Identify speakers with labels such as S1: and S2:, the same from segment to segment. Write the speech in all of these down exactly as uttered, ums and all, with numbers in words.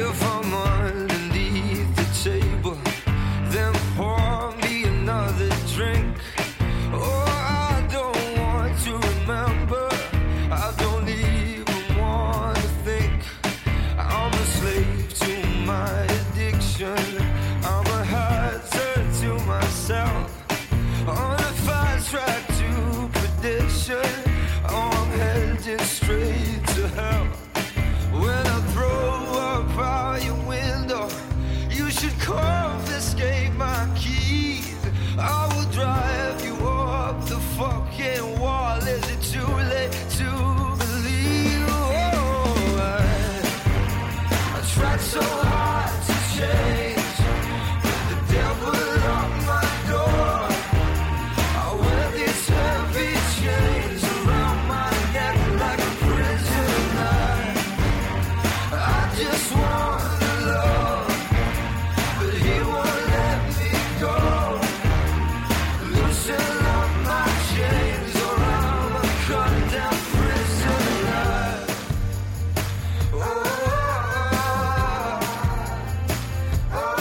S1: If I'm underneath the table, then pour me another drink. Oh, I don't want to remember, I don't even want to think. I'm a slave to my addiction, I'm a hazard to myself, on a fast track to perdition. Oh, I'm heading straight to hell. When I throw up out your window, you should confiscate my keys. I will drive you up the fucking wall. Is it too late to believe? Oh, I, I tried so hard to change, but the devil locked my door. I wear these heavy chains around my neck like a prisoner. I just want love, but he won't let me go. Loosen up my chains or I'm a cut down prisoner. Oh, oh, oh,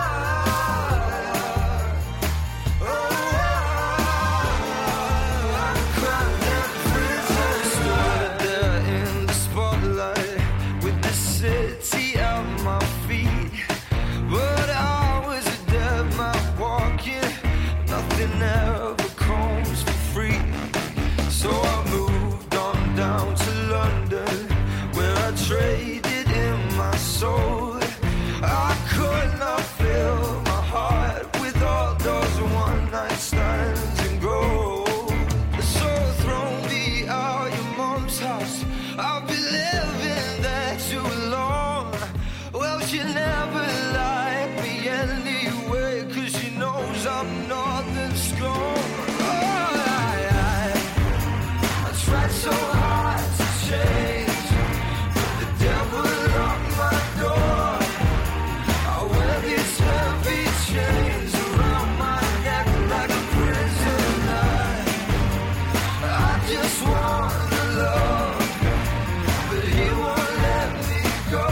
S1: I'm a cut down prisoner. Stood there in the spotlight with the city at my feet, but I was a dead man walking. Nothing ever comes for free. So I moved on down to London, where I traded in my soul. I could not fill my heart with all those one night stands and gold. So throw me out your mom's house, I've been living there too long. Well, she never liked me anyway, cause she knows I'm nothing strong. Oh, I, I, I tried so hard to change, but the devil locked my door. I wear these heavy chains around my neck like a prisoner. I just want love, but he won't let me go.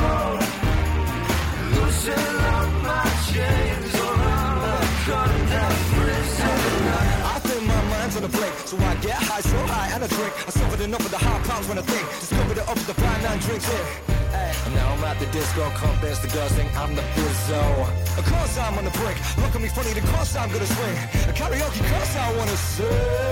S1: Loosen up my chains or I'm a cut down prisoner.
S2: I think my mind's on a break, so I get high, so high and I drink. I suffered enough of the hard pounds when I think. Discovered it up with the blind nine drinks in. Hey. And now I'm at the disco, convinced the girls think I'm the bizzo. Of course I'm on the brink, look at me funny, of course I'm gonna swing. A karaoke, course I wanna sing.